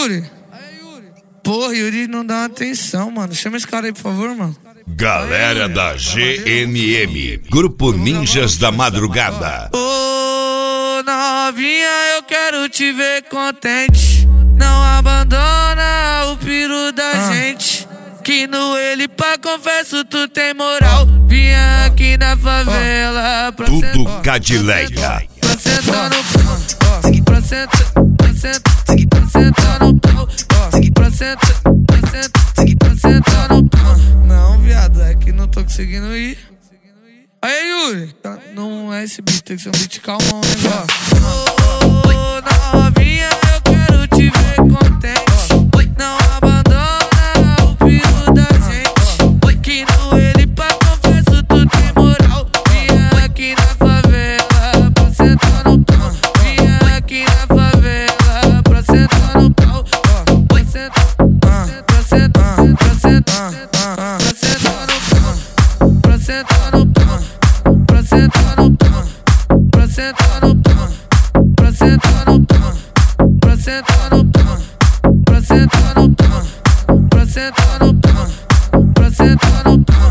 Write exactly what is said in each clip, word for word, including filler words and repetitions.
Yuri. Porra, Yuri não dá atenção, mano. Chama esse cara aí, por favor, mano. Galera da G N M, Grupo Ninjas da Madrugada. Ô, oh, novinha, eu quero te ver contente. Não abandona o piru da ah. gente. Que no ele pá, confesso, tu tem moral. Vinha aqui na favela pra Tudo sentar, Cadileia. pra sentar no pau, pra sentar, pra sentar, pra sentar no pau, pra sentar, pra sentar, pra sentar no pau. Não, viado, é que não tô conseguindo ir. Aí, Yuri, não é esse beat, tem que ser um beat calmão, né, ó. Ô, novinha, eu quero te ver contente. Não abandona o piru da gente. Que no ele pá, confesso, tu tem moral. Vinha aqui na favela pra sentar no pau. Vinha aqui na favela pra sentar no pau. Pra sentar, pra sentar, pra sentar, pra sentar no pau. Pra sentar no pau. Pra sentar no pau. Pra sentar no pau. Pra sentar no pau. Pra sentar no pau. Pra sentar no pau. Pra sentar no pau. Pra sentar no pau.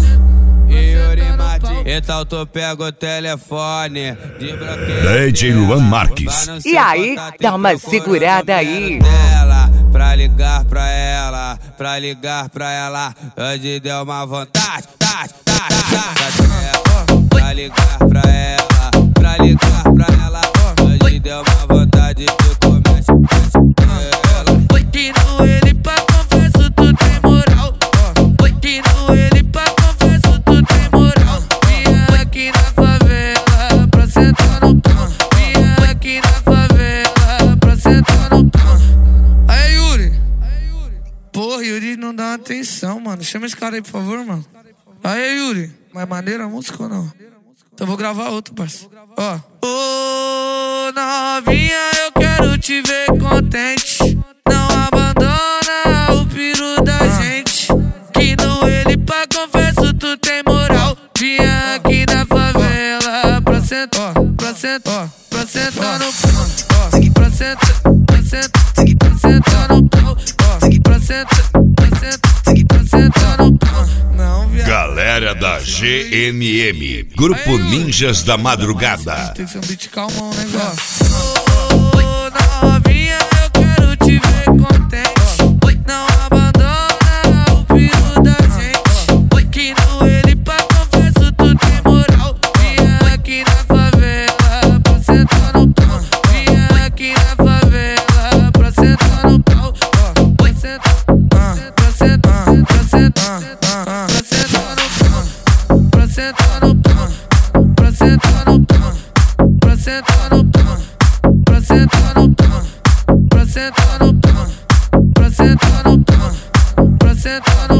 Então tu pega o telefone de D J Luan Marques. E aí, dá uma segurada aí. Pra ligar pra ela, pra ligar pra ela, hoje deu uma vontade, tá, tá, tá. Pra ligar pra ela, pra ligar pra ela, hoje deu uma vontade de comer ela. Que no ele pá, confesso, tu tem moral. Que no ele pá, confesso, tu tem moral. Vinha aqui na favela pra sentar no pau. Vinha aqui na favela pra sentar no pau. Aí, Yuri. Porra, Yuri não dá atenção, mano. Chama esse cara aí, por favor, mano. Aí, Yuri. Mas maneira a música ou não? Então vou gravar outro, parceiro. Ó. Ô, novinha, eu quero te ver contente. Não abandona o piru da gente. Que no ele pá, confesso, tu tem moral. Vinha aqui na favela pra sentar, pra sentar, pra sentar no pau. Pra sentar, pra sentar, pra sentar no pau. Pra sentar, pra sentar, pra sentar no pau. Não, viado. Galera da G N M, Grupo Ninjas da Madrugada. Tem que ser um beat calmão, né, ó. Ô, novinha, eu quero te ver contente. Não abandona o piru da gente. Que no ele pá, confesso, tu tem moral. Vinha aqui na favela pra sentar no pau. Vinha aqui na favela pra sentar no pau. Pra sentar, pra sentar, pra sentar, pra sentar no pau. Pra sentar no pau. Pra sentar no pau. Pra sentar no pau. Pra sentar no pau. Pra sentar no pau. Pra sentar no pau. Pra sentar no